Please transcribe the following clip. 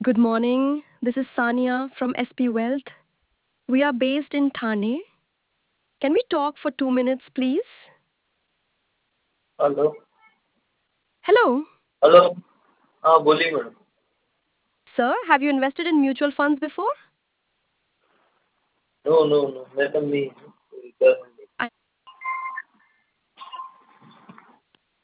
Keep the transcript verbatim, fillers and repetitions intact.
Good morning. This is Sania from S P Wealth. We are based in Thane. Can we talk for two minutes, please? Hello. Hello. Hello. हाँ, बोलिए madam. Sir, have you invested in mutual funds before? No no no, मैं तो नहीं.